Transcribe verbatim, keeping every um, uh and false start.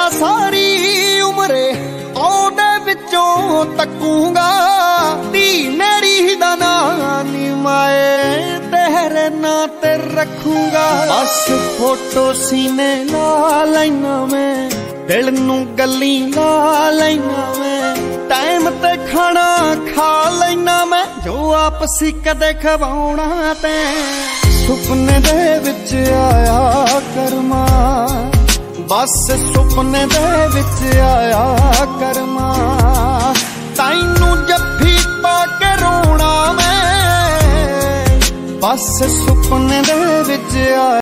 तेरा सारी उमरे ओदे विचों तकूंगा धी मेरी दा नां नी माए तेरे नां ते रखूंगा। बस फोटो सीने ला लैना मैं दिल नू गल्ली ला लैना मैं टाइम ते खाना खा लैना मैं जो आपसी कदे खवाउणा ते सुपने दे विच आया करमा बस सुपने दे विच आया करमा तैनू जफ्फी पा के रोना मैं बस सुपने दे विच आया।